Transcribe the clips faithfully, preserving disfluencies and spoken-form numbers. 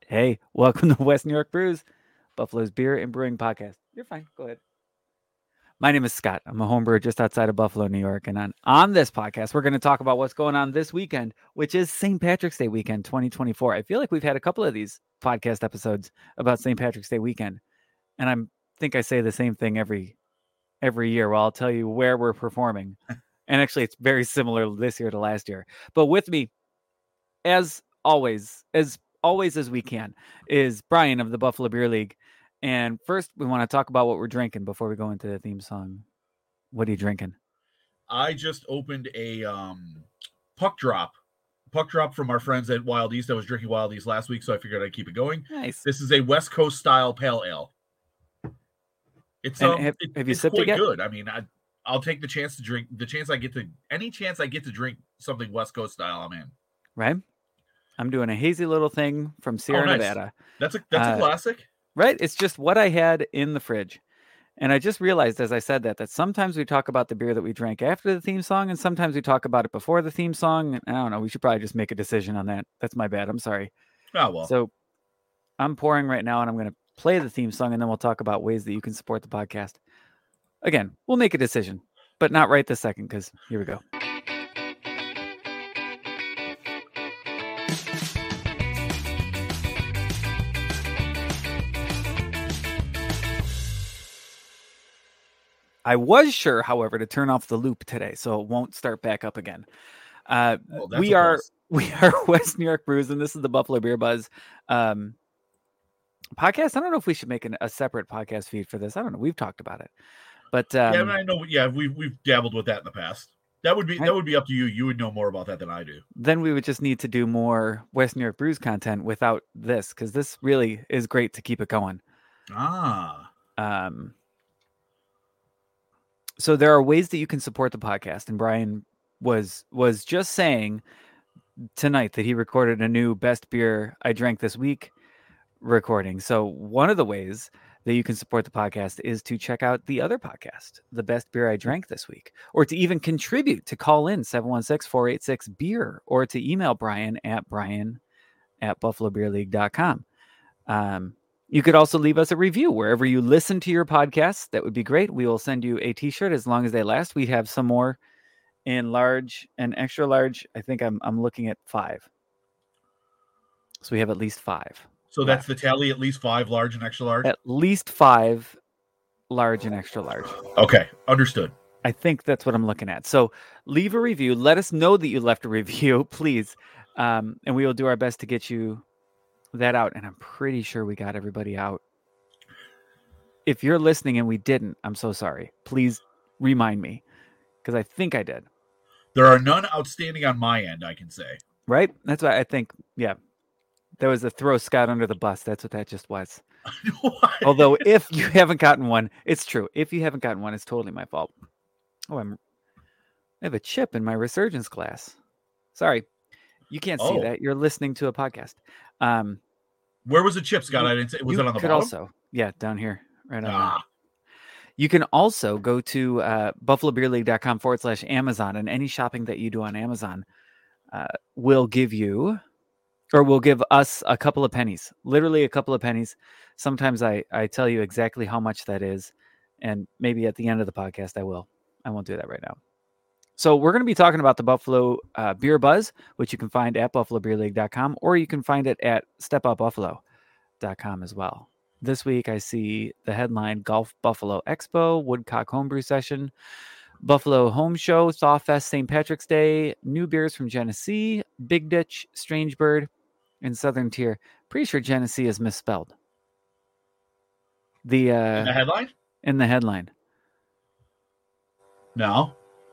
Hey, welcome to West New York Brews, Buffalo's beer and brewing podcast. You're fine. Go ahead. My name is Scott. I'm a home brewer just outside of Buffalo, New York. And on, on this podcast, we're going to talk about what's going on this weekend, which is Saint Patrick's Day weekend twenty twenty-four. I feel like we've had a couple of these podcast episodes about Saint Patrick's Day weekend. And I think I say the same thing every every year. Well, I'll tell you where we're performing. And actually, it's very similar this year to last year. But with me, as always, as always as we can, is Brian of the Buffalo Beer League. And first, we want to talk about what we're drinking before we go into the theme song. What are you drinking? I just opened a um, puck drop, puck drop from our friends at Wild East. I was drinking Wild East last week, so I figured I'd keep it going. Nice. This is a West Coast style pale ale. It's um, have, it, have you it's sipped quite it yet? good. I mean, I, I'll take the chance to drink the chance I get to any chance I get to drink something West Coast style. I'm in. Right. I'm doing a hazy little thing from Sierra oh, nice. Nevada. That's a that's uh, a classic. Right. It's just what I had in the fridge. And I just realized as I said that, that sometimes we talk about the beer that we drank after the theme song, and sometimes we talk about it before the theme song. I don't know. We should probably just make a decision on that. That's my bad. I'm sorry. Oh, well. So I'm pouring right now, and I'm going to play the theme song, and then we'll talk about ways that you can support the podcast. Again, we'll make a decision, but not right this second, because here we go. I was sure, however, to turn off the loop today, so it won't start back up again. Uh, oh, we are we are West New York Brews, and this is the Buffalo Beer Buzz um, podcast. I don't know if we should make an, a separate podcast feed for this. I don't know. We've talked about it, but um, yeah, I know. Yeah, we've we've dabbled with that in the past. That would be right? that would be up to you. You would know more about that than I do. Then we would just need to do more West New York Brews content without this, because this really is great to keep it going. Ah. Um. So there are ways that you can support the podcast, and Brian was was just saying tonight that he recorded a new best beer I drank this week recording. So one of the ways that you can support the podcast is to check out the other podcast, the best beer I drank this week, or to even contribute, to call in seven one six, four eight six, beer, or to email Brian at Brian at buffalo beer league dot com. Um, You could also leave us a review wherever you listen to your podcasts. That would be great. We will send you a t-shirt as long as they last. We have some more in large and extra large. I think I'm I'm looking at five. So we have at least five. So left. That's the tally, at least five large and extra large? At least five large and extra large. Okay, understood. I think that's what I'm looking at. So leave a review. Let us know that you left a review, please. Um, and we will do our best to get you that out, and I'm pretty sure we got everybody out. If you're listening and we didn't, I'm so sorry. Please remind me, because I think I did. There are none outstanding on my end, I can say. Right? That's what I think. Yeah. That was a throw Scott under the bus. That's what that just was. Although if you haven't gotten one, it's true. If you haven't gotten one, it's totally my fault. Oh, I'm I have a chip in my resurgence glass. Sorry. You can't see oh. that. You're listening to a podcast. Um, Where was the chip, Scott? I didn't say. Was it on the could bottom? Also, yeah, down here, right on. Ah. You can also go to uh, buffalo beer league dot com forward slash Amazon, and any shopping that you do on Amazon uh, will give you, or will give us a couple of pennies. Literally a couple of pennies. Sometimes I I tell you exactly how much that is, and maybe at the end of the podcast I will. I won't do that right now. So we're going to be talking about the Buffalo uh, Beer Buzz, which you can find at buffalo beer league dot com, or you can find it at step up buffalo dot com as well. This week I see the headline Golf Buffalo Expo, Woodcock Homebrew Session, Buffalo Home Show, Thawfest Saint Patrick's Day, new beers from Genesee, Big Ditch, Strange Bird, and Southern Tier. Pretty sure Genesee is misspelled. The uh, in the headline? In the headline. No.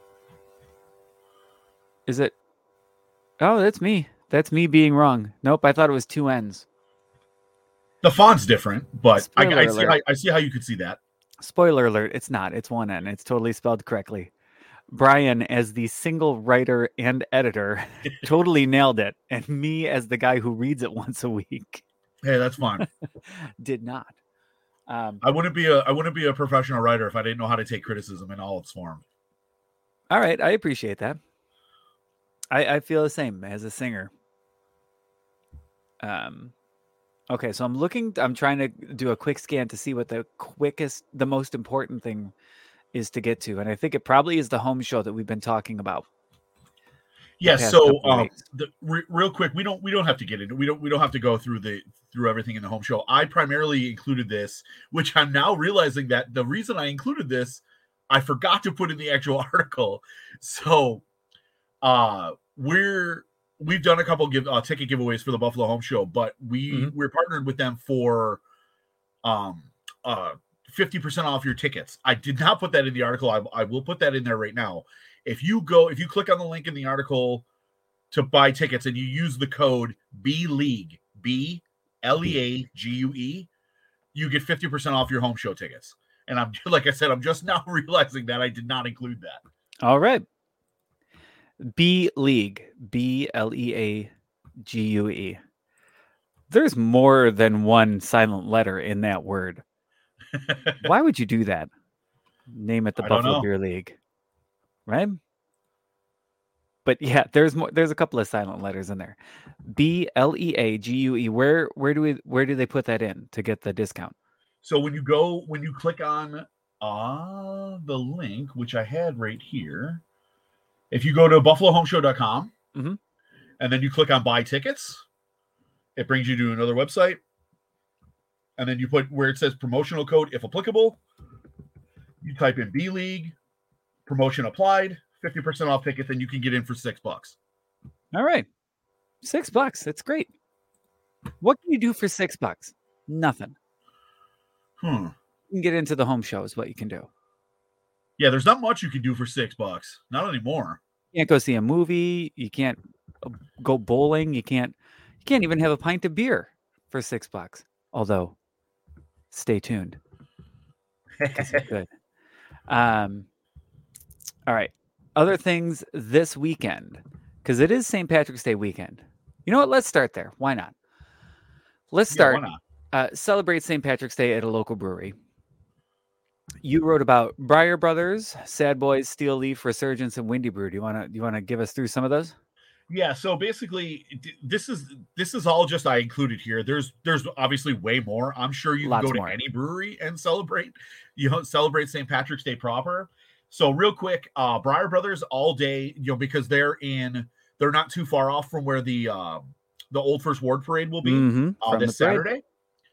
Is it? Oh, that's me. That's me being wrong. Nope, I thought it was two N's. The font's different, but I, I, see, I, I see how you could see that. Spoiler alert, it's not. It's one N. It's totally spelled correctly. Brian, as the single writer and editor, totally nailed it. And me, as the guy who reads it once a week. Hey, that's fine. Did not. Um, I wouldn't be a I wouldn't be a professional writer if I didn't know how to take criticism in all its form. All right, I appreciate that. I, I feel the same as a singer. Um, Okay, so I'm looking. I'm trying to do a quick scan to see what the quickest, the most important thing is to get to, and I think it probably is the home show that we've been talking about the Yeah. past So, couple of um, weeks. the, re- real quick, we don't we don't have to get into we don't we don't have to go through the through everything in the home show. I primarily included this, which I'm now realizing that the reason I included this, I forgot to put in the actual article. So, uh, we're we've done a couple give uh, ticket giveaways for the Buffalo Home Show, but we hmm we're partnered with them for um uh fifty percent off your tickets. I did not put that in the article. I, I will put that in there right now. If you go, if you click on the link in the article to buy tickets and you use the code B League, B L E A G U E, you get fifty percent off your home show tickets. And I'm like I said, I'm just now realizing that I did not include that. All right. B League, B L E A G U E. There's more than one silent letter in that word. Why would you do that? Name it the I don't Buffalo know. Beer League, right? But yeah, there's more. There's a couple of silent letters in there. B L E A G U E. Where where do we where do they put that in to get the discount? So when you go, when you click on uh, the link, which I had right here, if you go to buffalo home show dot com Mhm. and then you click on buy tickets, it brings you to another website. And then you put where it says promotional code, if applicable, you type in B League, promotion applied, fifty percent off tickets, and you can get in for six bucks. All right, six bucks. That's great. What can you do for six bucks? Nothing. Hmm. You can get into the home show is what you can do. Yeah, there's not much you can do for six bucks. Not anymore. You can't go see a movie. You can't uh, go bowling. You can't. You can't even have a pint of beer for six bucks. Although, stay tuned because you could. Um. All right. Other things this weekend because it is Saint Patrick's Day weekend. You know what? Let's start there. Why not? Let's Yeah, why start. not? Uh, celebrate Saint Patrick's Day at a local brewery. You wrote about Briar Brothers, Sad Boys, Steel Leaf, Resurgence, and Windy Brew. Do you want to? Do you want to give us through some of those? Yeah, so basically this is this is all just I included here. There's there's obviously way more. I'm sure you can Lots go to more. any brewery and celebrate, you know, celebrate Saint Patrick's Day proper. So real quick, uh Briar Brothers all day, you know, because they're in they're not too far off from where the uh, the Old First Ward Parade will be Mm-hmm. uh From the this parade. Saturday.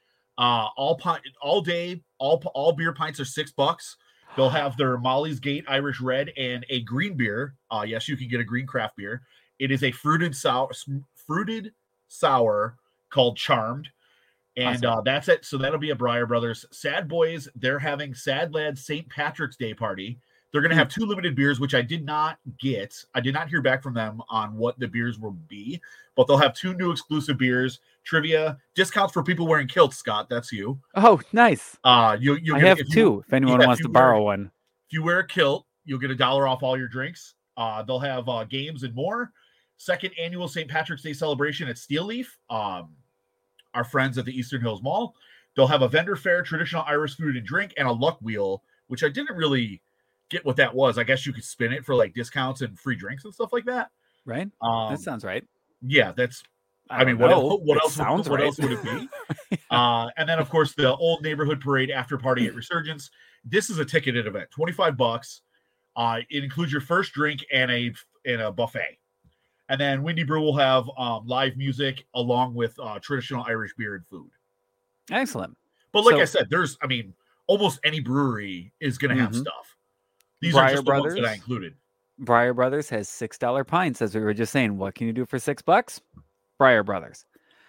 Uh all pint all day, all all beer pints are six bucks. They'll have their Molly's Gate Irish Red and a green beer. Uh yes, you can get a green craft beer. It is a fruited sour, fruited sour called Charmed, and Awesome. uh, that's it. So that'll be a Briar Brothers. Sad Boys, they're having Sad Lads Saint Patrick's Day party. They're going to Hmm. have two limited beers, which I did not get. I did not hear back from them on what the beers will be, but they'll have two new exclusive beers, trivia, discounts for people wearing kilts. Scott, that's you. Oh, nice. Uh, you you I get have if you, two. If anyone yeah, wants if to you wear, borrow one. if you wear a kilt, you'll get a dollar off all your drinks. Uh, they'll have uh, games and more. Second annual Saint Patrick's Day celebration at Steel Leaf, um, our friends at the Eastern Hills Mall. They'll have a vendor fair, traditional Irish food and drink, and a luck wheel, which I didn't really get what that was. I guess you could spin it for like discounts and free drinks and stuff like that. Right? Um, That sounds right. yeah, that's. I, I, mean, don't what know. else? What It else? sounds What right. else would it be? uh, and then, of course, the old neighborhood parade after party at Resurgence. This is a ticketed event, twenty-five bucks. Uh, it includes your first drink and a and a buffet. And then Windy Brew will have um, live music along with uh, traditional Irish beer and food. Excellent. But like So- I said, there's, I mean, almost any brewery is going to have Mhm. stuff. These Briar are just the ones that I Brothers. included. Briar Brothers has six dollar pints, as we were just saying. What can you do for six bucks? Briar Brothers.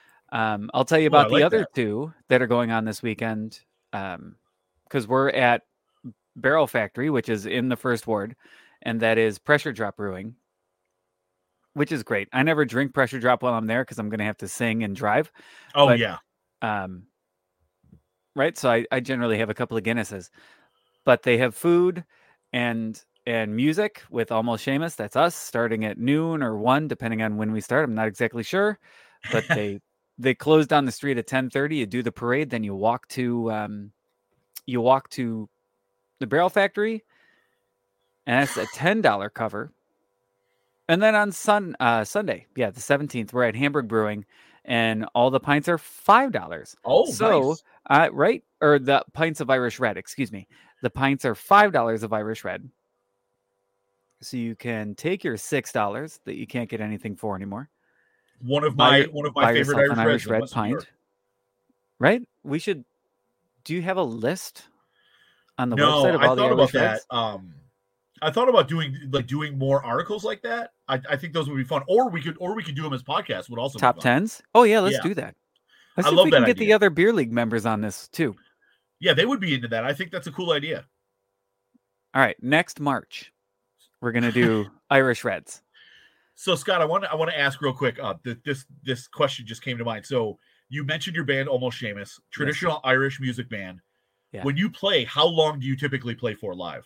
Um, I'll tell you Oh, I about the like other that. two that are going on this weekend. Um, because we're at Barrel Factory, which is in the First Ward, and that is Pressure Drop Brewing, which is great. I never drink Pressure Drop while I'm there because I'm going to have to sing and drive. Oh, But- yeah. Um, right. So I, I generally have a couple of Guinnesses, but they have food and and music with Almost Seamus. That's us starting at noon or one, depending on when we start. I'm not exactly sure, but they they close down the street at ten thirty. You do the parade, then you walk to um, you walk to the Barrel Factory, and that's a ten dollar cover. And then on Sun uh, Sunday, yeah, the seventeenth, we're at Hamburg Brewing, and all the pints are five dollars. Oh, so nice. uh, right, or the pints of Irish Red. Excuse me, the pints are five dollars of Irish Red. So you can take your six dollars that you can't get anything for anymore. One of buy my your- one of buy my favorite yourself Irish an Irish Reds in Red Western New York. pint. Right? We should. Do you have a list on the No, website of I all the thought about Irish Reds? that. Um, I thought about doing like doing more articles like that. I, I think those would be fun, or we could or we could do them as podcasts. Would also Top be fun. tens? Oh yeah, let's Yeah. do that. Let's I see love if we that can get the idea. other beer league members on this too. Yeah, they would be into that. I think that's a cool idea. All right, next March, we're gonna do Irish Reds. So Scott, I want to I want to ask real quick. Uh, th- this this question just came to mind. So you mentioned your band, Almost Seamus, traditional Irish music band. Yeah. When you play, how long do you typically play for live?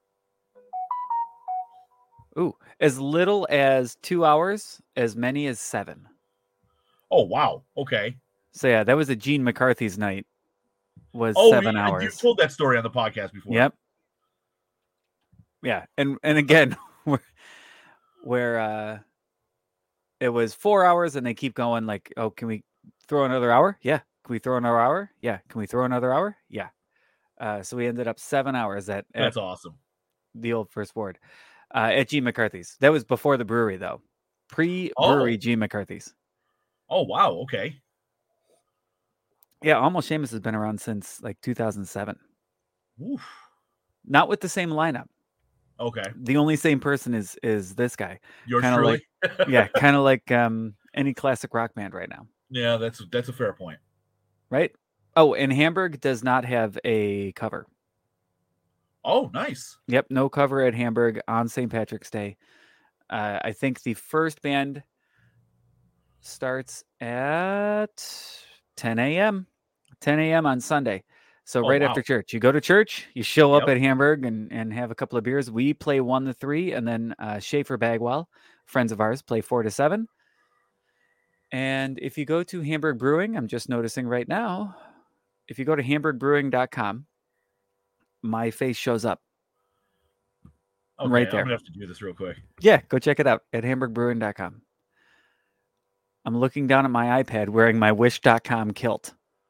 Ooh, as little as two hours, as many as seven. Oh wow, okay. So yeah, that was a Gene McCarthy's night. Was Oh, seven you, hours. you told that story on the podcast before. Yep. Yeah, and and again, where where uh, it was four hours, and they keep going. Like, oh, can we throw another hour? Yeah. Can we throw another hour? Yeah. Can we throw another hour? Yeah. Uh, so we ended up seven hours at, at That's awesome. the old First Ward uh, at Gene McCarthy's. That was before the brewery, though. Pre-brewery Oh. Gene McCarthy's. Oh wow, okay. Yeah, Almost Seamus has been around since like two thousand seven. Oof. Not with the same lineup. Okay. The only same person is is this guy. Yours Kinda truly. Yeah, kind of like um, any classic rock band right now. Yeah, that's that's a fair point. Right? Oh, and Hamburg does not have a cover. Oh, nice. Yep, no cover at Hamburg on Saint Patrick's Day. Uh, I think the first band starts at ten a.m. ten a.m. on Sunday. So Oh, right wow. after church, you go to church, you show up Yep. at Hamburg and, and have a couple of beers. We play one to three, and then uh, Schaefer Bagwell, friends of ours, play four to seven. And if you go to Hamburg Brewing, I'm just noticing right now, if you go to hamburg brewing dot com, my face shows up. Okay, Right I'm there. gonna have to do this real quick. Yeah, go check it out at hamburg brewing dot com. I'm looking down at my iPad wearing my wish dot com kilt.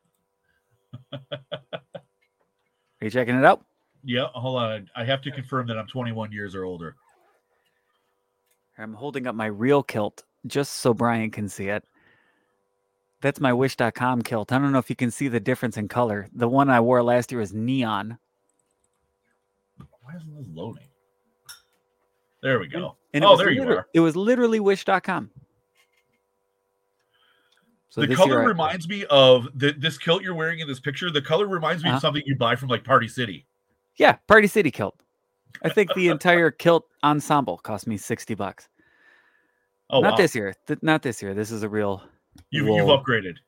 Are you checking it out? Yeah, hold on. I have to confirm that I'm twenty-one years or older. I'm holding up my real kilt just so Brian can see it. That's my wish dot com kilt. I don't know if you can see the difference in color. The one I wore last year was neon. Why isn't this loading? There we go. And it oh, was there you liter- are. It was literally wish dot com. So The this color year I- reminds me of the, this kilt you're wearing in this picture. The color reminds me Uh-huh. of something you buy from like Party City. Yeah, Party City kilt. I think the entire kilt ensemble cost me sixty bucks. Oh, not wow. this year. Th- not this year. This is a real You've, wool. you've upgraded.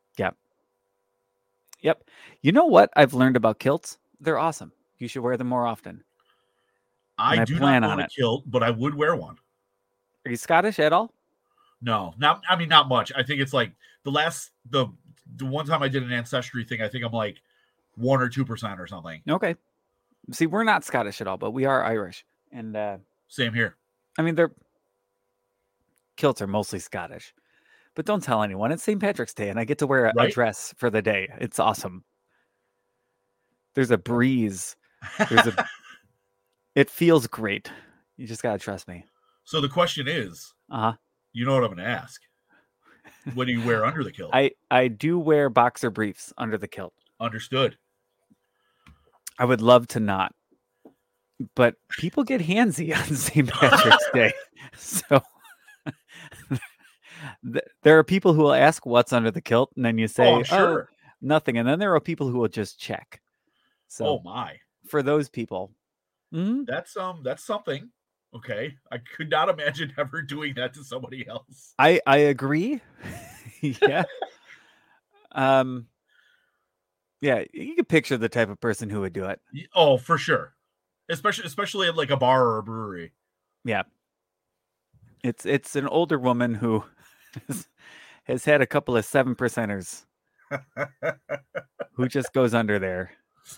Yep. You know what I've learned about kilts? They're awesome. You should wear them more often. I, And I do plan not on own a it. kilt, but I would wear one. Are you Scottish at all? No, not. I mean, not much. I think it's like the last the the one time I did an ancestry thing. I think I'm like one or two percent or something. Okay. See, we're not Scottish at all, but we are Irish. And uh, Same here. I mean, they're kilts are mostly Scottish. But don't tell anyone. It's Saint Patrick's Day, and I get to wear a, a Right? dress for the day. It's awesome. There's a breeze. There's a. It feels great. You just gotta trust me. So the question is, Uh huh. you know what I'm going to ask? What do you wear under the kilt? I I do wear boxer briefs under the kilt. Understood. I would love to not, but people get handsy on Saint Patrick's Day, so th- there are people who will ask what's under the kilt, and then you say, oh, I'm sure. "Oh, nothing," and then there are people who will just check. So Oh my, for those people, mhm, that's um, that's something. Okay, I could not imagine ever doing that to somebody else. I I agree. Yeah. Um. Yeah, you can picture the type of person who would do it. Y- Oh, for sure. Especially, especially at like a bar or a brewery. Yeah. It's it's an older woman who has, has had a couple of seven percenters who just goes under there.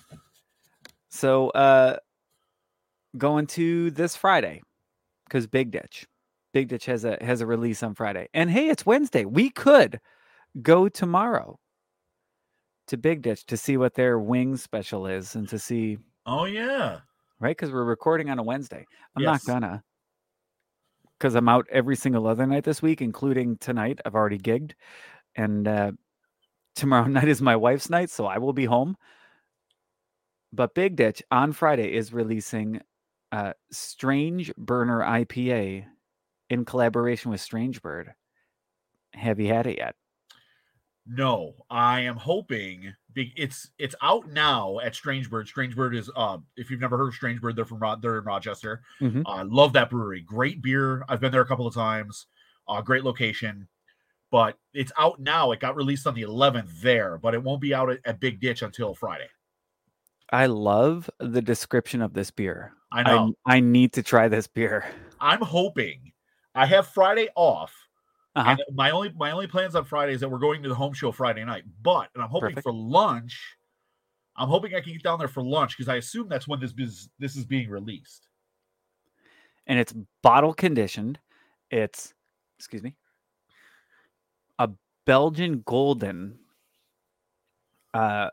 So uh going to this Friday, because Big Ditch. Big Ditch has a has a release on Friday. And hey, it's Wednesday. We could go tomorrow to Big Ditch to see what their wing special is and to see, Oh yeah. right? Because we're recording on a Wednesday. I'm not Yes. gonna, because I'm out every single other night this week, including tonight. I've already gigged, and uh, tomorrow night is my wife's night, so I will be home. But Big Ditch on Friday is releasing uh, Strange Burner I P A in collaboration with Strange Bird. Have you had it yet? No, I am hoping big. It's it's out now at Strangebird. Strangebird is uh, if you've never heard of Strangebird, they're from Ro- they're in Rochester. Mm-hmm. I uh, love that brewery. Great beer. I've been there a couple of times. Uh, great location. But it's out now. It got released on the eleventh there, but it won't be out at, at Big Ditch until Friday. I love the description of this beer. I know. I, I need to try this beer. I'm hoping. I have Friday off. Uh-huh. And my only my only plans on Friday is that we're going to the home show Friday night. But and I'm hoping Perfect. for lunch. I'm hoping I can get down there for lunch because I assume that's when this is this is being released. And it's bottle conditioned. It's excuse me. A Belgian Golden. Uh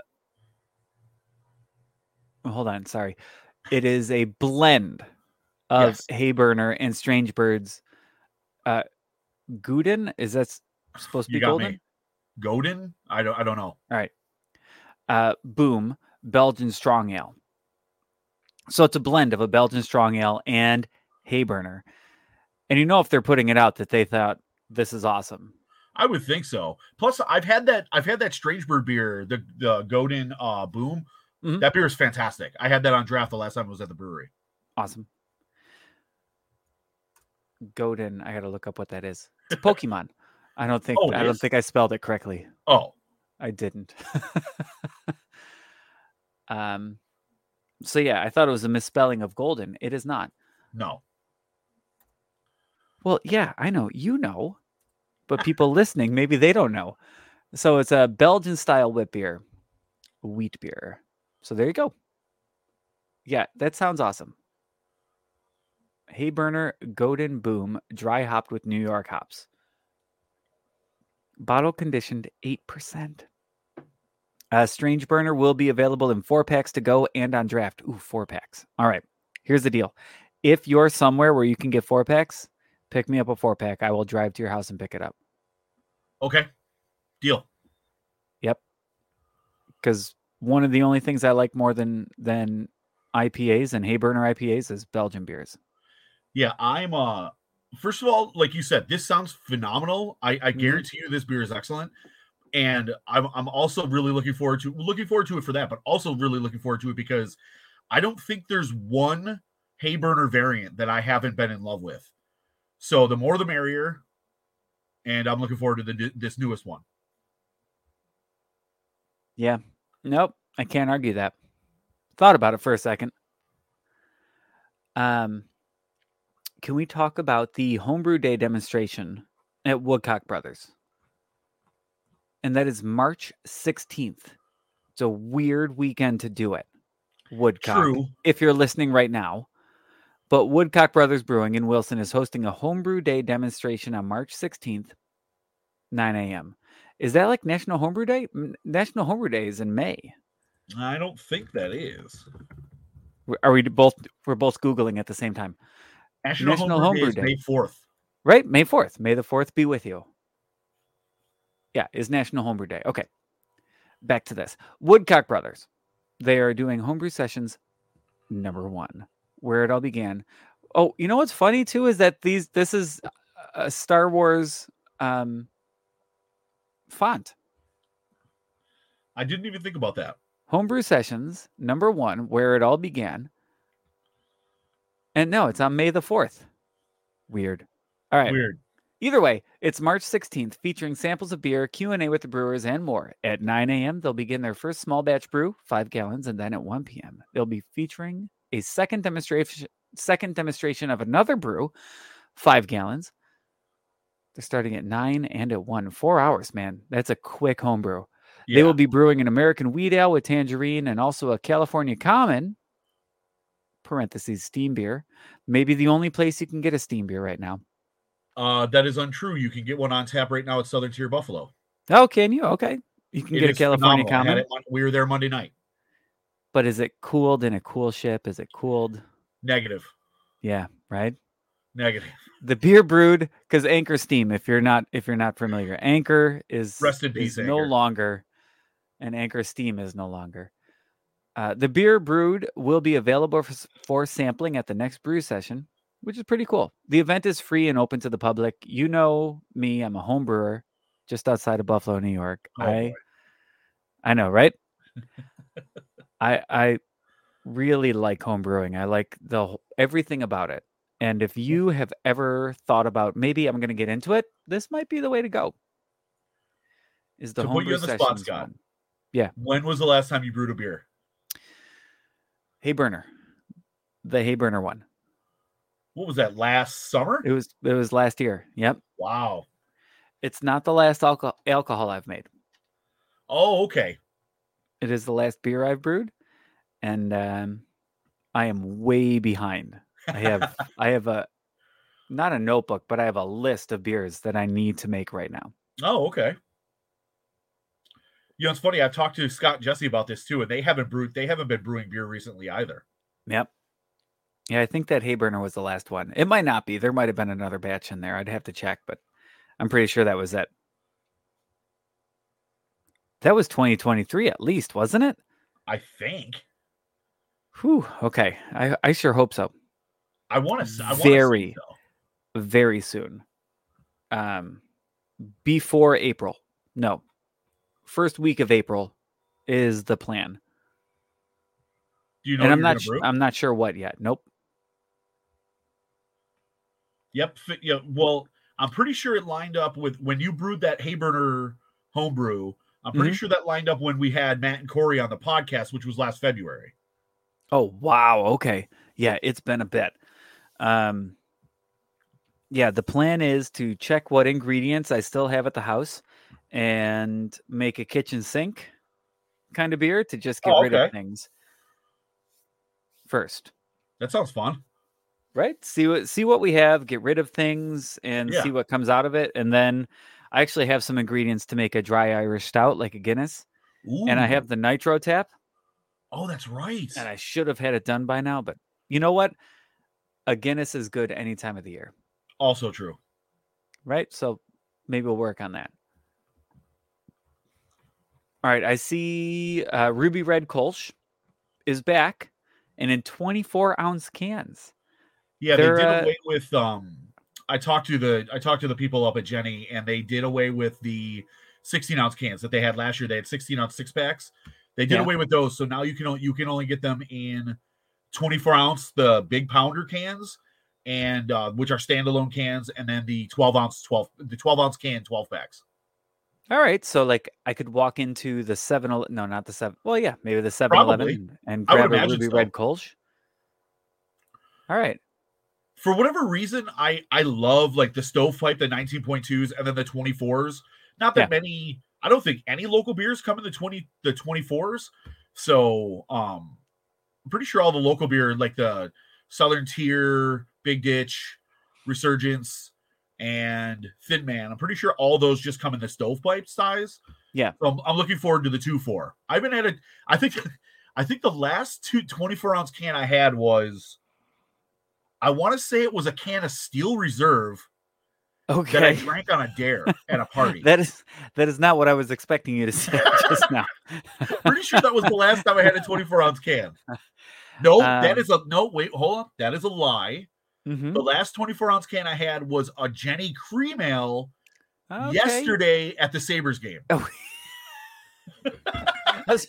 hold on, sorry. It is a blend of Yes. Hayburner and Strange Bird's uh Guden. Is that supposed to be You got golden? me. Godin? I don't I don't know. All right. Uh Boom, Belgian Strong Ale. So it's a blend of a Belgian Strong Ale and Hayburner. And you know if they're putting it out that they thought this is awesome. I would think so. Plus, I've had that I've had that Strangebird beer, the the Godin uh Boom. Mm-hmm. That beer is fantastic. I had that on draft the last time I was at the brewery. Awesome. Godin, I gotta look up what that is. It's Pokemon. I don't think Oh, it I don't is? think I spelled it correctly. Oh, I didn't. um so yeah, I thought it was a misspelling of golden. It is not. no. Well, yeah, I know. You know. But people listening, maybe they don't know. So it's a Belgian style wit beer. Wheat beer. So there you go. Yeah, that sounds awesome. Hayburner Godin Boom, dry hopped with New York hops. Bottle conditioned eight percent. Uh, Strange Burner will be available in four packs to go and on draft. Ooh, four packs. All right. Here's the deal. If you're somewhere where you can get four packs, pick me up a four pack. I will drive to your house and pick it up. Okay. Deal. Yep. Because one of the only things I like more than than I P As and Hayburner I P As is Belgian beers. Yeah, I'm uh first of all, like you said, this sounds phenomenal. I, I guarantee mm-hmm. you this beer is excellent. And I'm I'm also really looking forward to looking forward to it for that, but also really looking forward to it because I don't think there's one Hayburner variant that I haven't been in love with. So the more the merrier. And I'm looking forward to the this newest one. Yeah. Nope. I can't argue that. Thought about it for a second. Um, can we talk about the Homebrew Day demonstration at Woodcock Brothers? And that is March sixteenth. It's a weird weekend to do it. Woodcock. True. If you're listening right now. But Woodcock Brothers Brewing in Wilson is hosting a Homebrew Day demonstration on March sixteenth, nine a.m. Is that like National Homebrew Day? National Homebrew Day is in May. I don't think that is. Are we both? We're both Googling at the same time. National, National Homebrew, Homebrew Day, Day. May fourth. Right? May fourth. May the fourth be with you. Yeah, is National Homebrew Day. Okay. Back to this. Woodcock Brothers. They are doing homebrew sessions number one, where it all began. Oh, you know what's funny too is that these this is a Star Wars um, font. I didn't even think about that. Homebrew sessions number one, where it all began. And no, it's on May the fourth. Weird. All right. Weird. Either way, it's March sixteenth, featuring samples of beer, Q and A with the brewers, and more. At nine a.m., they'll begin their first small batch brew, five gallons, and then at one p.m., they'll be featuring a second demonstration second demonstration of another brew, five gallons. They're starting at nine and at one. Four hours, man. That's a quick homebrew. Yeah. They will be brewing an American wheat ale with tangerine and also a California Common, parentheses, steam beer. Maybe the only place you can get a steam beer right now. Uh, that is untrue. You can get one on tap right now at Southern Tier Buffalo. Oh, can you? Okay. You can It get a is California phenomenal. I had Common. it Mon- we were there Monday night. But is it cooled in a cool ship? Is it cooled? Negative. Yeah, right. Negative. The beer brewed because Anchor Steam. If you're not if you're not familiar, Anchor is Rest in is peace, no Anchor. longer, and Anchor Steam is no longer. Uh, the beer brewed will be available for, for sampling at the next brew session, which is pretty cool. The event is free and open to the public. You know me, I'm a home brewer just outside of Buffalo, New York. Oh I boy. I know, right? I I really like home brewing. I like the wh- everything about it. And if you have ever thought about maybe I'm going to get into it, this might be the way to go. Is the To put you homebrew on the spot, sessions Scott. one? Yeah. When was the last time you brewed a beer? Hay burner, the hay burner one. What was that? Last summer? It was it was last year. Yep. Wow. It's not the last alcohol alcohol I've made. Oh, okay. It is the last beer I've brewed, and um, I am way behind. I have I have a not a notebook, but I have a list of beers that I need to make right now. Oh, okay. You know, it's funny. I've talked to Scott and Jesse about this too, and they haven't brewed. They haven't been brewing beer recently either. Yep. Yeah, I think that hay burner was the last one. It might not be. There might have been another batch in there. I'd have to check, but I'm pretty sure that was it. That was twenty twenty-three at least, wasn't it? I think. Whew. Okay. I, I sure hope so. I want to. I want Very, so. very soon. Um, before April. No. First week of April is the plan. Do you know? And what I'm you're not. gonna Sh- brew? I'm not sure what yet. Nope. Yep. fi- Yeah. Well, I'm pretty sure it lined up with when you brewed that hay burner homebrew. I'm pretty Mhm. sure that lined up when we had Matt and Corey on the podcast, which was last February. Oh wow. Okay. Yeah, it's been a bit. Um. Yeah, the plan is to check what ingredients I still have at the house and make a kitchen sink kind of beer to just get Oh, rid okay. of things first. That sounds fun. Right? See what see what we have, get rid of things and Yeah. see what comes out of it. And then I actually have some ingredients to make a dry Irish stout like a Guinness. Ooh. And I have the nitro tap. Oh, that's right. And I should have had it done by now, but you know what? A Guinness is good any time of the year. Also true. Right? So maybe we'll work on that. All right, I see uh, Ruby Red Kolsch is back, and in twenty-four ounce cans. Yeah, they They're, did uh, away with. Um, I talked to the I talked to the people up at Jenny, and they did away with the sixteen ounce cans that they had last year. They had sixteen ounce six packs. They did Yeah. away with those, so now you can o- you can only get them in twenty-four ounce, the big pounder cans, and uh, which are standalone cans, and then the twelve ounce twelve the twelve ounce can twelve packs. All right, so like I could walk into the seven. No, not the seven. Well, yeah, maybe the seven Eleven Probably. and, and I would grab a imagine Ruby so. Red Kolsch. All right. For whatever reason, I I love like the stovepipe, the nineteen point twos, and then the twenty-fours. Not that Yeah. many. I don't think any local beers come in the twenty the twenty-fours. So um, I'm pretty sure all the local beer, like the Southern Tier, Big Ditch, Resurgence, and Thin Man, I'm pretty sure all those just come in the stovepipe size. Yeah. So I'm, I'm looking forward to the two four. I haven't had a. I think I think the last two twenty-four ounce can I had was. I want to say it was a can of Steel Reserve that I Okay. drank on a dare at a party. That is that is not what I was expecting you to say just now. Pretty sure that was the last time I had a twenty-four ounce can. No, that Um, is a no. Wait, hold on. That is a lie. Mhm. The last twenty-four ounce can I had was a Jenny Cream Ale Okay. yesterday at the Sabres game. Oh. That's-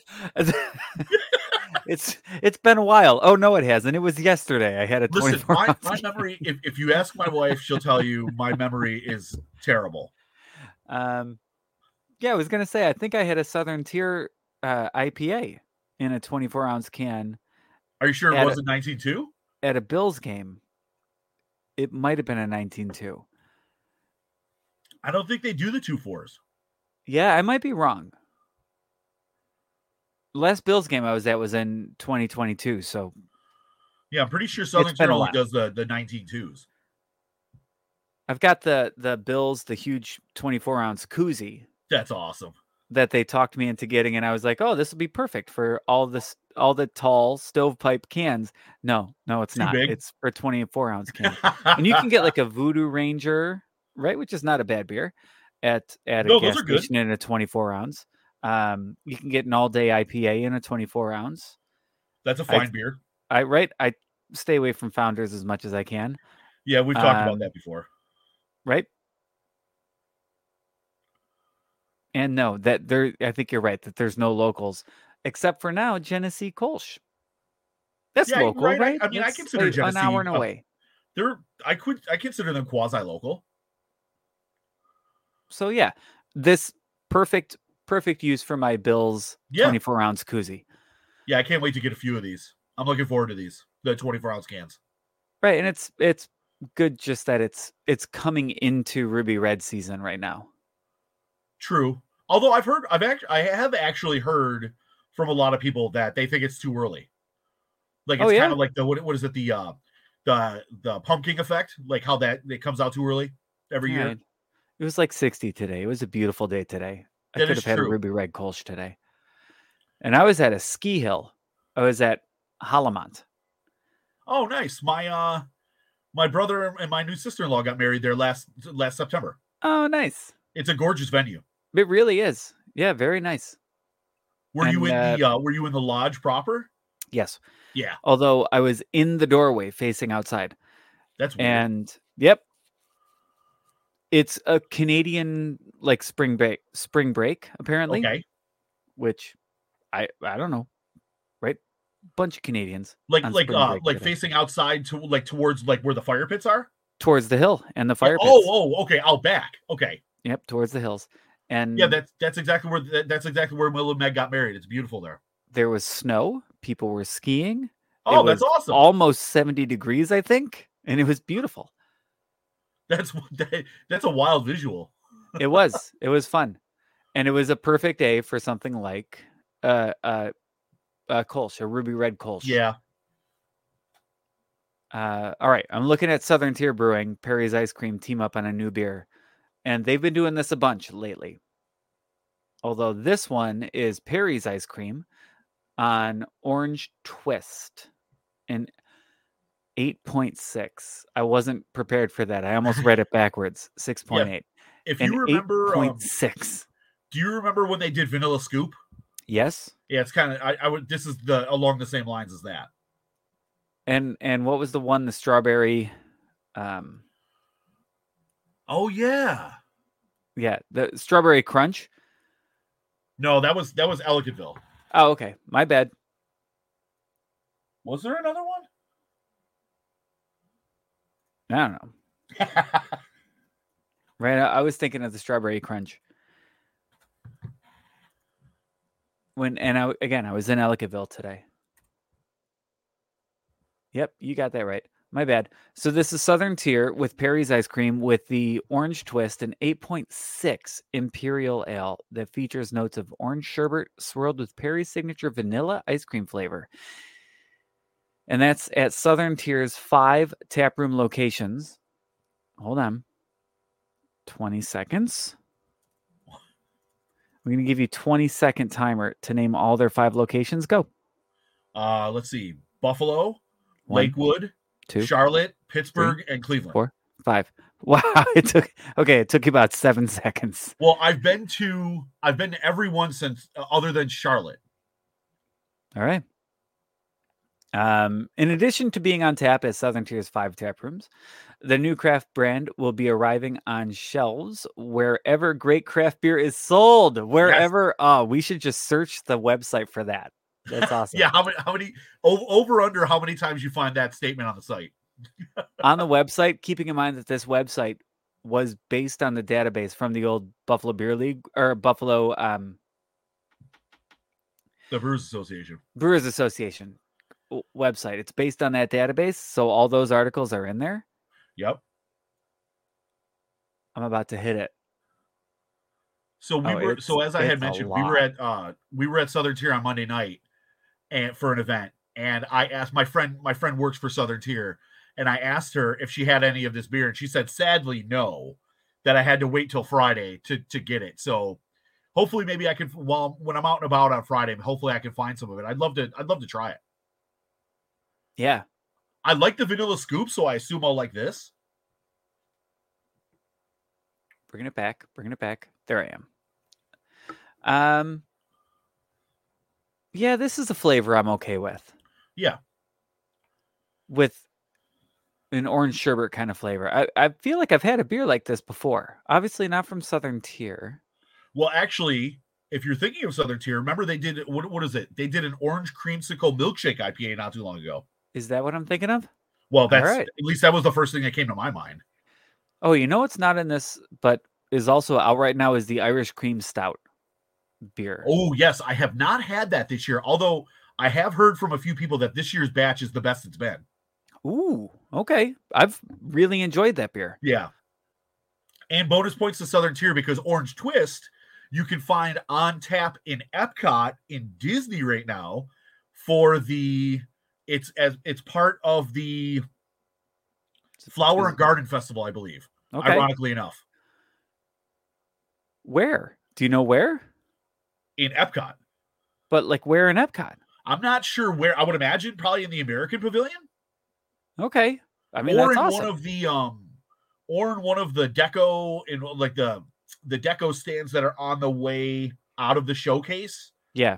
it's it's been a while. Oh no, it hasn't. It was yesterday. I had a Listen, twenty-four my, ounce my can. memory. If, if you ask my wife, she'll tell you my memory is terrible. Um, yeah, I was gonna say I think I had a Southern Tier uh, I P A in a twenty-four ounce can Are you sure it At a- wasn't nineteen two? at a Bills game. It might have been a nineteen two. I don't think they do the two fours. Yeah, I might be wrong. Last Bills game I was at was in twenty twenty-two, so Yeah, I'm pretty sure Southern It's been Tier a only while. does the the nineteen twos. I've got the the Bills, the huge twenty-four ounce koozie That's awesome. that they talked me into getting, and I was like, "Oh, this will be perfect for all this, all the tall stovepipe cans." No, no, it's Too not. big. It's for twenty-four ounce cans, and you can get like a Voodoo Ranger, right, which is not a bad beer, at at a No, those gas are good. station in a twenty-four ounce. Um, you can get an all day I P A in a twenty-four ounce. That's a fine I, beer. I right. I stay away from Founders as much as I can. Yeah, we've talked Um, about that before. Right. And no, that there, I think you're right that there's no locals, except for now Genesee Kolsch. That's Yeah, local, right. right? I, I mean, I That's consider like an Genesee. hour and uh, away. they're I could I consider them quasi local. So yeah, this perfect perfect use for my Bill's Yeah. twenty-four ounce koozie. Yeah, I can't wait to get a few of these. I'm looking forward to these, the twenty-four ounce cans. Right, and it's it's good just that it's it's coming into Ruby Red season right now. True. Although I've heard, I've actually, I have actually heard from a lot of people that they think it's too early. Like it's Oh, yeah? kind of like the what, what is it the uh the the pumpkin effect, like how that it comes out too early every year. Right. It was like sixty today. It was a beautiful day today. I That could is have had true. a Ruby Red Kolsch today. And I was at a ski hill. I was at Halamont. Oh, nice. My uh my brother and my new sister-in-law got married there last last September. Oh, nice. It's a gorgeous venue. It really is. Yeah, very nice. Were you And, in uh, the uh were you in the lodge proper? Yes. Yeah, Although I was in the doorway facing outside. that's weird. And yep. It's a Canadian like spring break spring break, apparently. Okay. Which I I don't know. Right? Bunch of Canadians. Like on like spring uh break like today. facing outside to like towards like where the fire pits are? Towards the hill and the fire pits. Oh, oh, okay, out back. Okay. Yep, towards the hills. And Yeah, that's that's exactly where that, that's exactly where Will and Meg got married. It's beautiful there. there was snow. People were skiing. Oh, It that's was awesome. almost seventy degrees, I think. And it was beautiful. That's that, that's a wild visual. It was. It was fun. And it was a perfect day for something like uh, uh, uh, Kolsch, a Ruby Red Kolsch. Yeah. Uh, all right. I'm looking at Southern Tier Brewing, Perry's Ice Cream team up on a new beer. And they've been doing this a bunch lately. Although this one is Perry's Ice Cream on Orange Twist in eight point six. I wasn't prepared for that. I almost read it backwards. six point eight. If And you remember, um, eight point six. do you remember when they did Vanilla Scoop? Yes. Yeah, it's kind of I, I would. This is the along the same lines as that. And and what was the one? The strawberry. Um, Oh yeah. yeah, the strawberry crunch. No, that was that was Ellicottville. Oh, okay. My bad. Was there another one? I don't know. Right. I, I was thinking of the strawberry crunch. When and I again I was in Ellicottville today. Yep, you got that right. My bad. So this is Southern Tier with Perry's Ice Cream with the Orange Twist, an eight point six Imperial Ale that features notes of orange sherbet swirled with Perry's signature vanilla ice cream flavor. And that's at Southern Tier's five taproom locations. Hold on. twenty seconds. I'm going to give you twenty second timer to name all their five locations. Go. Uh, let's see: Buffalo, One, Lakewood, two, Charlotte, Pittsburgh, and Cleveland. four, five. Wow, it took okay. It took you about seven seconds. Well, I've been to I've been to every one since uh, other than Charlotte. All right. Um, in addition to being on tap at Southern Tier's five tap rooms, the new craft brand will be arriving on shelves wherever great craft beer is sold. Wherever, yes. Oh, we should just search the website for that. That's awesome. Yeah, how many? How many? Over under? How many times you find that statement on the site? On the website, keeping in mind that this website was based on the database from the old Buffalo Beer League or Buffalo um, the Brewers Association. Brewers Association website. It's based on that database, so all those articles are in there. Yep. I'm about to hit it. So we oh, were so as I had mentioned, we were at uh we were at Southern Tier on Monday night and for an event, and I asked my friend, my friend works for Southern Tier, and I asked her if she had any of this beer, and she said sadly no, that I had to wait till Friday to to get it. So hopefully maybe I can while when I'm out and about on Friday, hopefully I can find some of it. I'd love to I'd love to try it. Yeah. I like the vanilla scoop, so I assume I'll like this. Bringing it back, bringing it back. There I am. Um, yeah, this is a flavor I'm okay with. Yeah. With an orange sherbet kind of flavor. I, I feel like I've had a beer like this before. Obviously not from Southern Tier. Well, actually, if you're thinking of Southern Tier, remember they did what? What is it? They did an orange creamsicle milkshake I P A not too long ago. Is that what I'm thinking of? Well, that's right. At least that was the first thing that came to my mind. Oh, you know what's not in this, but is also out right now is the Irish Cream Stout beer. Oh, yes. I have not had that this year, although I have heard from a few people that this year's batch is the best it's been. Ooh, okay. I've really enjoyed that beer. Yeah. And bonus points to Southern Tier because Orange Twist you can find on tap in Epcot in Disney right now for the it's as it's part of the Flower and Garden Festival, I believe. Okay. Ironically enough. Where? Do you know where? In Epcot. But like where in Epcot? I'm not sure where. I would imagine probably in the American Pavilion. Okay. I mean, or that's in awesome. one of the um or in one of the deco in like the the deco stands that are on the way out of the showcase. Yeah.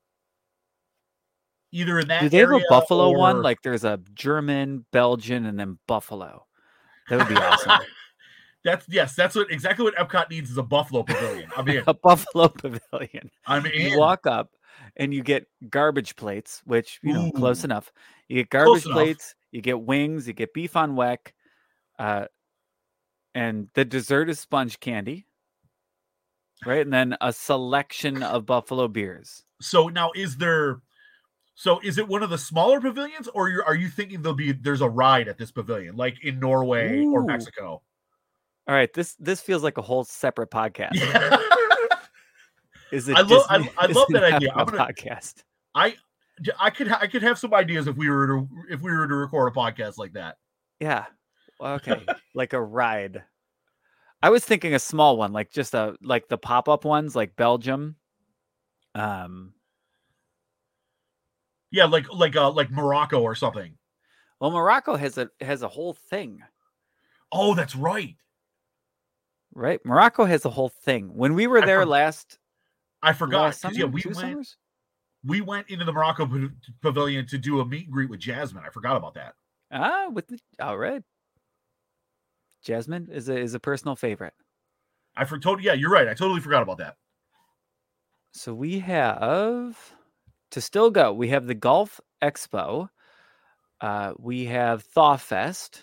Either in that Do they have a Buffalo or... one? Like there's a German, Belgian, and then Buffalo. That would be awesome. That's yes, that's what exactly what Epcot needs is a Buffalo Pavilion. I mean a Buffalo Pavilion. I mean you walk up and you get garbage plates, which you know, Ooh. close enough. You get garbage Close plates, enough. You get wings, you get beef on weck, uh, and the dessert is sponge candy. Right, and then a selection of Buffalo beers. So now, is there? So is it one of the smaller pavilions, or you're, are you thinking there'll be there's a ride at this pavilion, like in Norway Ooh. or Mexico? All right, this this feels like a whole separate podcast. Yeah. Is it? I love I, I love that idea. I'm gonna podcast. I I could I could have some ideas if we were to if we were to record a podcast like that. Yeah. Okay. Like a ride. I was thinking a small one, like just a like the pop-up ones, like Belgium. Um. Yeah, like like uh like Morocco or something. Well, Morocco has a has a whole thing. Oh, that's right. Right, Morocco has a whole thing. When we were there I for- last, I forgot. Last summer, yeah, we two went. Summers? We went into the Morocco p- pavilion to do a meet and greet with Jasmine. I forgot about that. Ah, with the all right. Jasmine is a is a personal favorite. I for totally yeah, you're right. I totally forgot about that. So we have to still go. We have the Golf Expo. Uh, we have Thaw Fest,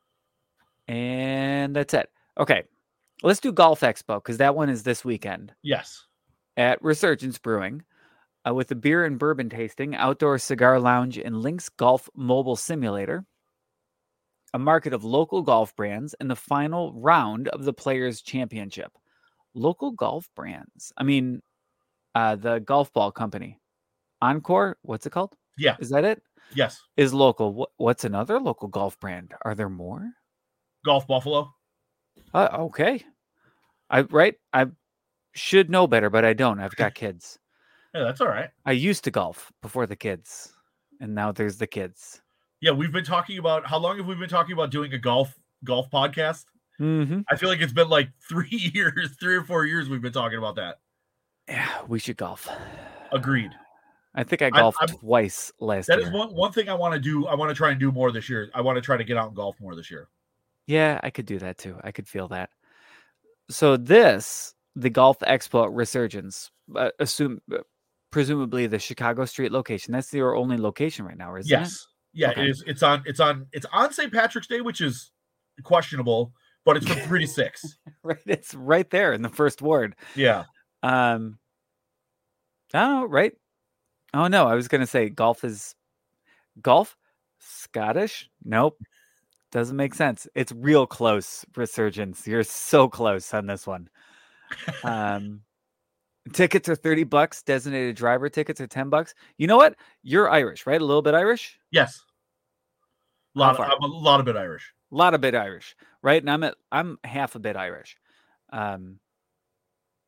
and that's it. Okay, let's do Golf Expo because that one is this weekend. Yes, at Resurgence Brewing, uh, with a beer and bourbon tasting, outdoor cigar lounge, and Lynx Golf Mobile Simulator. A market of local golf brands, and the final round of the Players' Championship. Local golf brands. I mean, uh, the golf ball company. Encore, what's it called? Yeah. Is that it? Yes. Is local. What, what's another local golf brand? Are there more? Golf Buffalo. Uh, okay. I right. I should know better, but I don't. I've got kids. Yeah, that's all right. I used to golf before the kids, and now there's the kids. Yeah, we've been talking about how long have we been talking about doing a golf golf podcast? Mm-hmm. I feel like it's been like three years, three or four years we've been talking about that. Yeah, we should golf. Agreed. I think I golfed I'm, I'm, twice last that year. That is one, one thing I want to do. I want to try and do more this year. I want to try to get out and golf more this year. Yeah, I could do that too. I could feel that. So this, the Golf Expo at Resurgence, uh, assume uh, presumably the Chicago Street location. That's your only location right now, isn't yes. it? Yeah, okay. It is. It's on. It's on. It's on Saint Patrick's Day, which is questionable, but it's from three to six. Right, it's right there in the first ward. Yeah. Um. I don't know. Right. Oh no, I was gonna say golf is golf Scottish. Nope, doesn't make sense. It's real close. Resurgence. You're so close on this one. Um. Tickets are thirty bucks. Designated driver tickets are ten bucks. You know what? You're Irish, right? A little bit Irish? Yes. A lot, of, I'm a lot of bit Irish. A lot of bit Irish, right? And I'm at, I'm half a bit Irish. Um,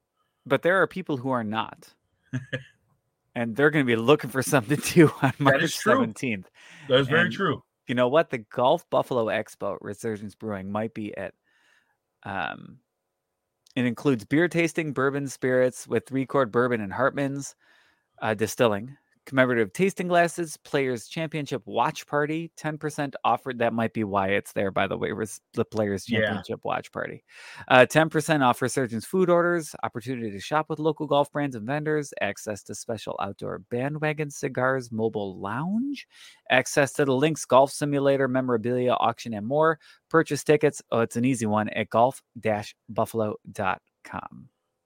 but there are people who are not. And they're going to be looking for something to do on March seventeenth. That is very and true. You know what? The Golf Buffalo Expo at Resurgence Brewing might be it. Um, it includes beer tasting, bourbon spirits with three-chord bourbon and Hartman's uh, distilling, commemorative tasting glasses, Players Championship watch party, ten percent offered. That might be why it's there, by the way, was the Players Championship yeah. watch party. Uh, ten percent off Resurgence food orders, opportunity to shop with local golf brands and vendors, access to special outdoor bandwagon cigars, mobile lounge, access to the Lynx Golf Simulator, memorabilia, auction, and more. Purchase tickets. Oh, it's an easy one at golf dash buffalo dot com.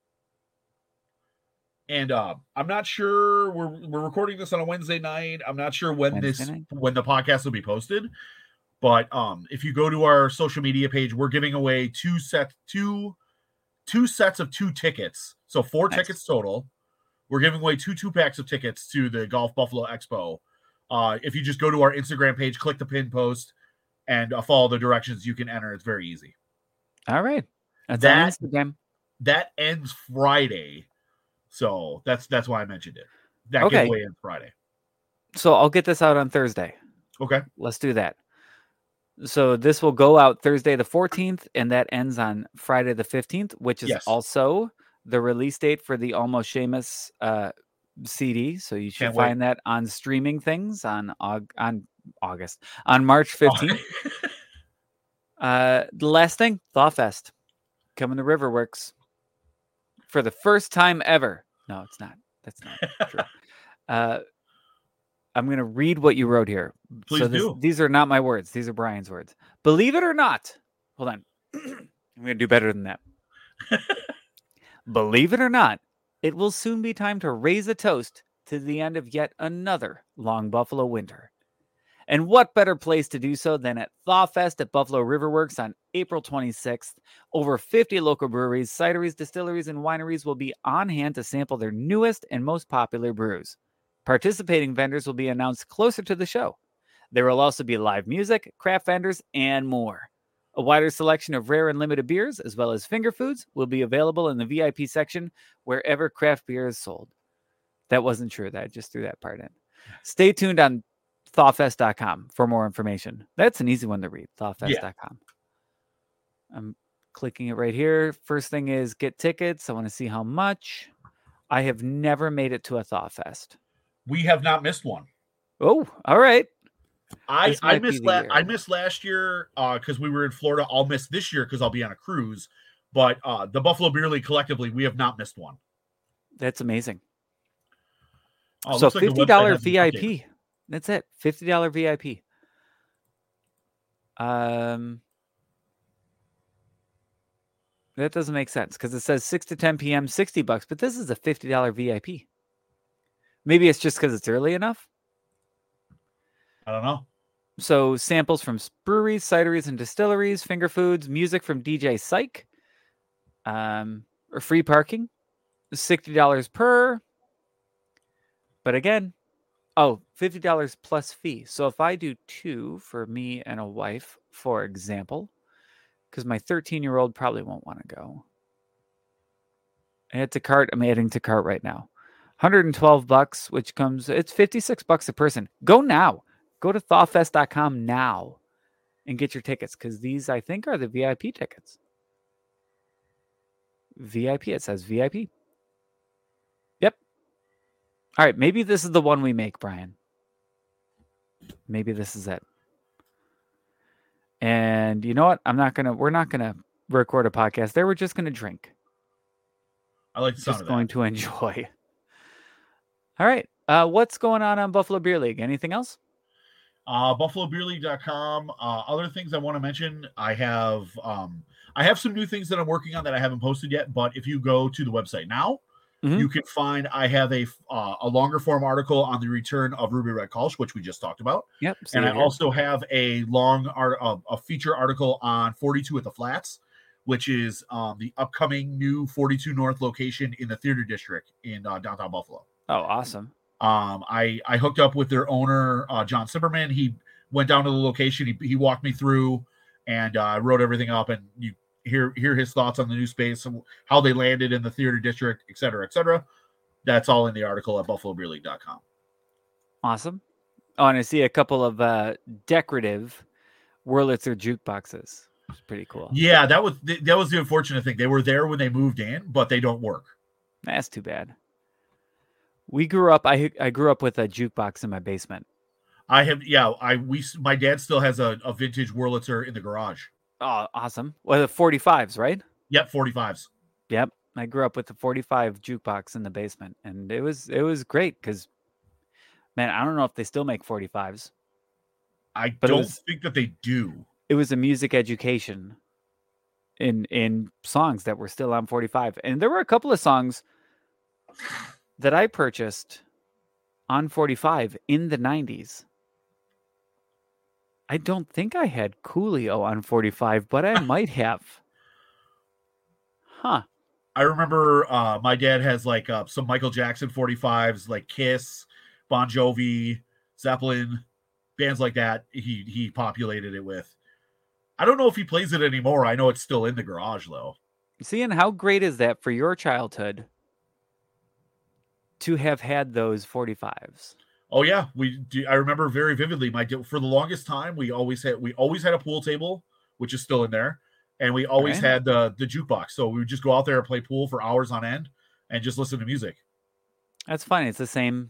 And uh, I'm not sure we're we're recording this on a Wednesday night. I'm not sure when Wednesday this night? when the podcast will be posted. But um, if you go to our social media page, we're giving away two set two two sets of two tickets. So four nice. tickets total. We're giving away two two packs of tickets to the Golf Buffalo Expo. Uh, if you just go to our Instagram page, click the pin post, and uh, follow the directions, you can enter. It's very easy. All right. That's that on Instagram. That ends Friday. So that's that's why I mentioned it. That okay. giveaway ends Friday. So I'll get this out on Thursday. Okay. Let's do that. So this will go out Thursday the fourteenth, and that ends on Friday the fifteenth, which is yes. also the release date for the Almost Shameless uh, C D. So you should Can't find wait. that on streaming things on on August on March fifteenth. Oh. uh, the last thing, ThawFest, coming to Riverworks for the first time ever. No, it's not. That's not true. Uh, I'm going to read what you wrote here. Please so this, do. These are not my words. These are Brian's words. Believe it or not. Hold on. I'm going to do better than that. Believe it or not, it will soon be time to raise a toast to the end of yet another long Buffalo winter. And what better place to do so than at ThawFest at Buffalo Riverworks on April twenty-sixth. Over fifty local breweries, cideries, distilleries, and wineries will be on hand to sample their newest and most popular brews. Participating vendors will be announced closer to the show. There will also be live music, craft vendors, and more. A wider selection of rare and limited beers, as well as finger foods, will be available in the V I P section wherever craft beer is sold. That wasn't true. That I just threw that part in. Stay tuned on thawfest dot com for more information. That's an easy one to read, thawfest dot com. Yeah. I'm clicking it right here. First thing is get tickets. I want to see how much. I have never made it to a ThawFest. We have not missed one. Oh, all right. I I missed la- I missed last year because uh, we were in Florida. I'll miss this year because I'll be on a cruise. But uh, the Buffalo Beer League collectively, we have not missed one. That's amazing. Oh, so fifty dollars like V I P. That's it. fifty dollars V I P. Um, that doesn't make sense because it says six to ten p.m. sixty bucks, but this is a fifty dollars V I P. Maybe it's just because it's early enough. I don't know. So samples from breweries, cideries, and distilleries, finger foods, music from D J Psych, um, or free parking, sixty dollars per. But again, oh, fifty dollars plus fee. So if I do two for me and a wife, for example, because my thirteen-year-old probably won't want to go. Add to cart. I'm adding to cart right now. one hundred twelve bucks, which comes, it's fifty-six bucks a person. Go now. Go to thawfest dot com now and get your tickets because these, I think, are the V I P tickets. V I P. It says V I P. Yep. All right. Maybe this is the one we make, Brian. Maybe this is it. And you know what? I'm not going to, we're not going to record a podcast there. We're just going to drink. I like the sound just of going that. to enjoy. All right. Uh, what's going on on Buffalo Beer League? Anything else? Uh, buffalo beer league dot com. Uh, other things I want to mention, I have um, I have some new things that I'm working on that I haven't posted yet. But if you go to the website now, mm-hmm. you can find I have a uh, a longer form article on the return of Ruby Red Kolsch, which we just talked about. Yep. And I here. also have a long art uh, a feature article on forty-two at the Flats, which is um, the upcoming new forty-two North location in the Theater District in uh, downtown Buffalo. Oh, awesome. Um, I, I hooked up with their owner, uh, John Zimmerman. He went down to the location. He, he walked me through and uh, wrote everything up. And you hear hear his thoughts on the new space and how they landed in the theater district, et cetera, et cetera, that's all in the article at buffalo beer league dot com. Awesome. Oh, and I see a couple of uh, decorative Wurlitzer jukeboxes. It's pretty cool. Yeah, that was that was the unfortunate thing. They were there when they moved in, but they don't work. That's too bad. We grew up. I I grew up with a jukebox in my basement. I have, yeah. I we my dad still has a, a vintage Wurlitzer in the garage. Oh, awesome! Well, the forty-fives, right? Yep, forty-fives. Yep, I grew up with the forty-five jukebox in the basement, and it was it was great because, man, I don't know if they still make forty-fives. I but don't was, think that they do. It was a music education in in songs that were still on forty-five, and there were a couple of songs that I purchased on forty-five in the nineties. I don't think I had Coolio on forty-five, but I might have. Huh. I remember uh, my dad has like uh, some Michael Jackson forty-fives, like Kiss, Bon Jovi, Zeppelin, bands like that. He he populated it with. I don't know if he plays it anymore. I know it's still in the garage though. See, and how great is that for your childhood to have had those forty-fives? Oh yeah, we do. I remember very vividly. My for the longest time, we always had we always had a pool table, which is still in there, and we always right. had the the jukebox. So we would just go out there and play pool for hours on end, and just listen to music. That's funny. It's the same.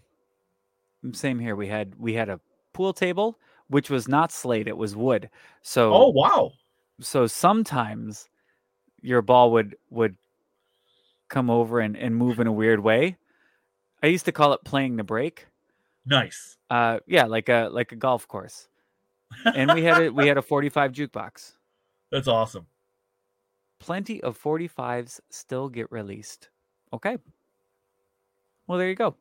Same here. We had we had a pool table, which was not slate; it was wood. So oh wow. So sometimes your ball would would come over and, and move in a weird way. I used to call it playing the break. Nice. Uh, yeah, like a like a golf course, and we had a we had a forty-five jukebox. That's awesome. Plenty of forty-fives still get released. Okay. Well, there you go.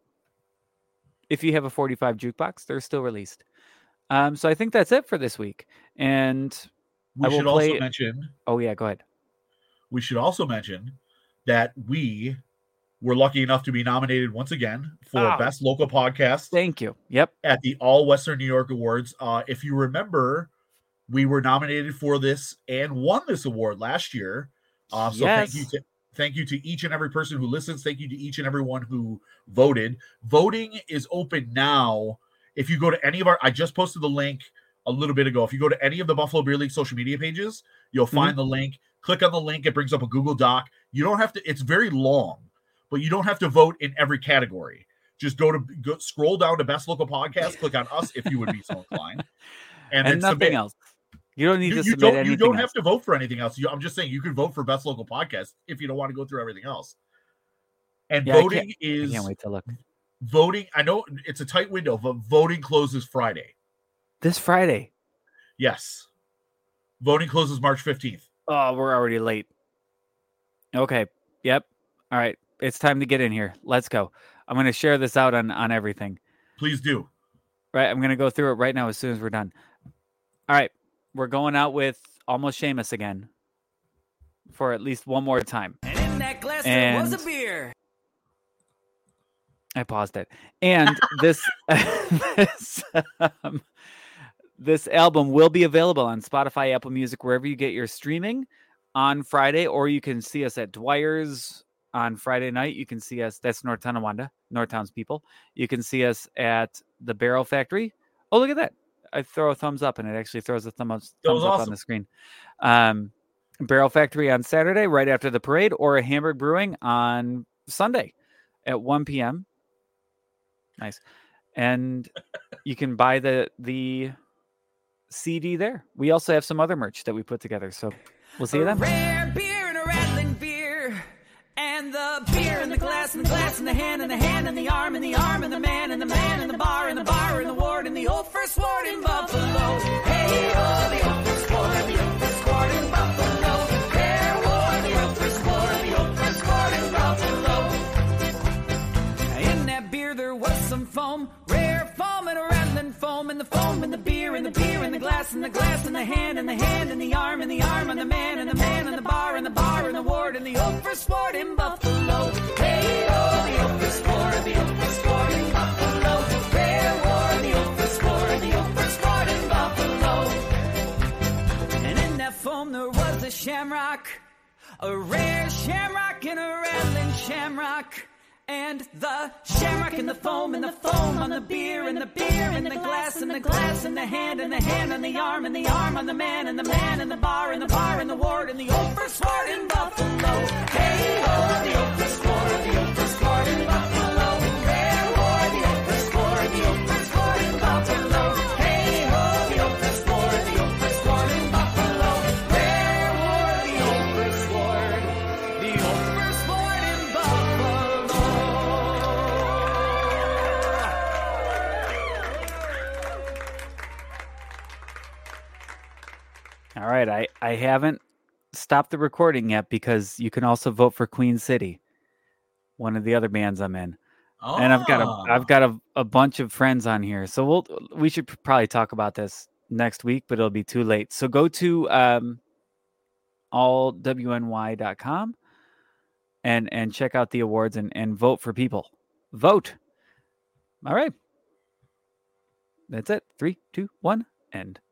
If you have a forty-five jukebox, they're still released. Um, so I think that's it for this week. And we I will should play... also mention. Oh yeah, go ahead. We should also mention that we. We're lucky enough to be nominated once again for oh, Best Local Podcast. Thank you. Yep. At the All Western New York Awards. Uh, if you remember, we were nominated for this and won this award last year. Uh, so yes. thank you to thank you to each and every person who listens. Thank you to each and everyone who voted. Voting is open now. If you go to any of our, I just posted the link a little bit ago. If you go to any of the Buffalo Beer League social media pages, you'll find mm-hmm. the link. Click on the link. It brings up a Google Doc. You don't have to. It's very long. But you don't have to vote in every category. Just go to go, scroll down to Best Local Podcast, click on us if you would be so inclined, and, and then nothing submit. else. You don't need you, to you submit don't, anything. You don't else. have to vote for anything else. You, I'm just saying you can vote for Best Local Podcast if you don't want to go through everything else. And yeah, voting I can't, is. I can't wait to look. Voting. I know it's a tight window, but voting closes Friday. This Friday. Yes. Voting closes March fifteenth. Oh, we're already late. Okay. Yep. All right. It's time to get in here. Let's go. I'm going to share this out on, on everything. Please do. Right. I'm going to go through it right now as soon as we're done. All right. We're going out with Almost Shameless again for at least one more time. And in that glass and there was a beer. I paused it. And this, this, um, this album will be available on Spotify, Apple Music, wherever you get your streaming on Friday, or you can see us at Dwyer's on Friday night. You can see us. That's North Tonawanda, North Towns people. You can see us at the Barrel Factory. Oh, look at that. I throw a thumbs up and it actually throws a thumb up, thumbs up awesome. on the screen. Um, Barrel Factory on Saturday, right after the parade, or a Hamburg Brewing on Sunday at one p.m. Nice. And you can buy the, the C D there. We also have some other merch that we put together. So we'll see you then. A rare beer and a rattling beer. And the beer in the glass and the glass in the hand and the hand and the arm and the arm and the man and the man and the bar and the bar and the ward and the old first ward in Buffalo. Hey, oh, the old first ward, the old first ward in Buffalo. There ward, the old first ward, the old first ward in Buffalo. In that beer there was some foam, rare foam and a rattling foam and the foam and the beer and the beer and the glass and the glass and the hand and the hand and the arm and the arm and the man and the man and the bar and the bar and the ward and the old first ward in Buffalo. Hey, oh, the old first ward, the old first ward in Buffalo. Rare ward, the old first ward, the old first ward in Buffalo. And in that foam there was a shamrock. A rare shamrock and a rattling shamrock. And the shamrock and the foam and the foam on the beer and the beer and the glass and the glass and the hand and the hand on the arm and the arm on the man and the man and the bar and the bar and the ward and the old first ward in Buffalo. Hey, oh, the old first ward, the old first ward in Buffalo. Rare ward, the old first ward, the old first ward in Buffalo. Hey, oh, the old first ward, the old first ward in Buffalo. Rare ward, the old first ward, the old first ward in Buffalo. All right, I, I haven't stopped the recording yet because you can also vote for Queen City, one of the other bands I'm in. Oh. And I've got a I've got a, a bunch of friends on here. So we'll we should probably talk about this next week, but it'll be too late. So go to um all w n y dot com and and check out the awards and, and vote for people. Vote. All right. That's it. Three, two, one, end.